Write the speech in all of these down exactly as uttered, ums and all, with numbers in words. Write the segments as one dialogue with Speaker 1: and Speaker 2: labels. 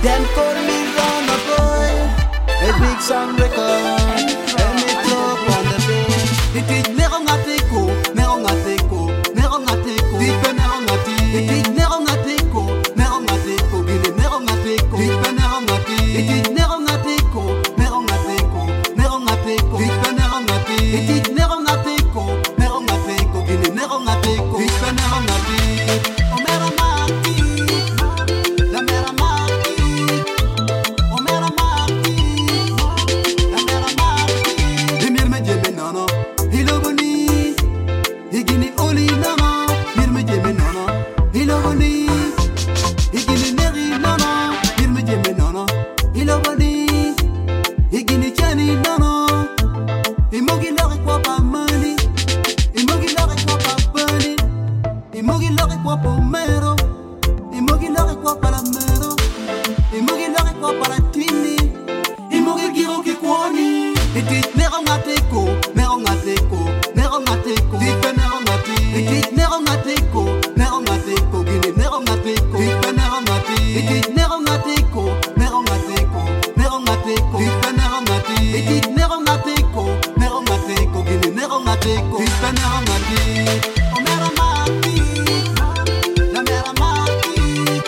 Speaker 1: Them call me Runner Boy, a big sound record, and it drop on the beat. It is never ngateko, never ngateko, never ngateko, deep and never ngati. It is never ngateko, never ngateko, gini never ngateko, deep and never ngati. It is never ngateko, never ngateko, never ngateko, deep and never ngati. It is never ngateko, never ngateko, gini never ngateko, deep and never ngati. Oh, never ngati. La mera mati, oh mera mati, la mera mati. Mir me jeme nono, hilo boni, higini oli nono. Mir me jeme nono, hilo boni, higini neri nono. Mir me jeme nono, hilo boni, higini chani nono. Imogi lori kwa pa mani, imogi lori kwa pa bani, imogi lori kwa pa mero. Imogi lori kwa para mero, imogi lori kwa para tini, imogi giro ki kwani. Itit nero ngateko, nero ngateko, nero ngateko, dipe nero ngati. Itit nero ngateko, nero ngateko, gini nero ngateko, dipe nero ngati. Itit nero ngateko, nero ngateko, nero ngateko, dipe nero ngati. Itit nero ngateko, nero ngateko, gini nero ngateko, dipe nero ngati. O mera mati, la mera mati.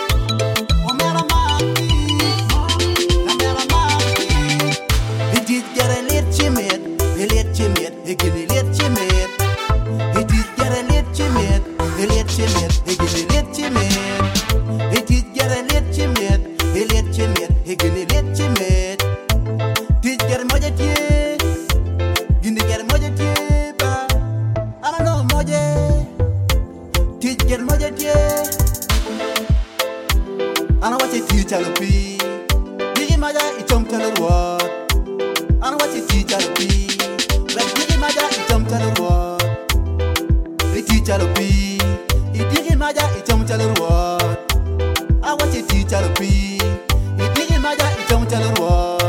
Speaker 1: Ik in die liedje met, het is jaren liedje met, een liedje met, ik in die liedje met, het is jaren liedje met, een liedje met, ik in die liedje met, het is jaren moje tie, gindi jaren moje tie ba, I don't know moje, het is jaren moje tie, I don't watch it teach alopi, digi maja ichom talorwa, I don't watch it teach alopi. Maja ichom chalurwa, iti chalupi. Itigi maja ichom chalurwa, awachi ti chalupi. Itigi maja ichom chalurwa.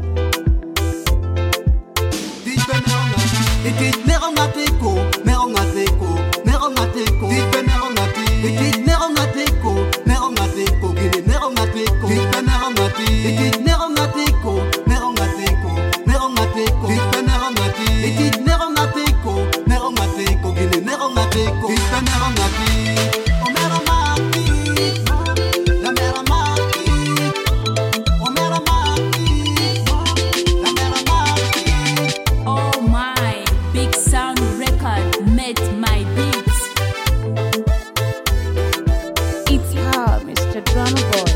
Speaker 1: Dipe nero ngati, iti nero ngateko, nero ngateko, nero ngateko. Dipe nero ngati, iti nero ngateko, nero ngateko, gini nero ngateko. Dipe nero ngati, iti nero ngateko, nero ngateko, nero ngateko. Dipe nero ngati, iti nero ngateko, nero ngateko, gini nero ngateko. Dipe nero ngati, o mera mati, la mera mati, o mera mati, la mera mati.
Speaker 2: Oh my, big sound record met my beats.
Speaker 3: It's her, Mister Drummer Boy.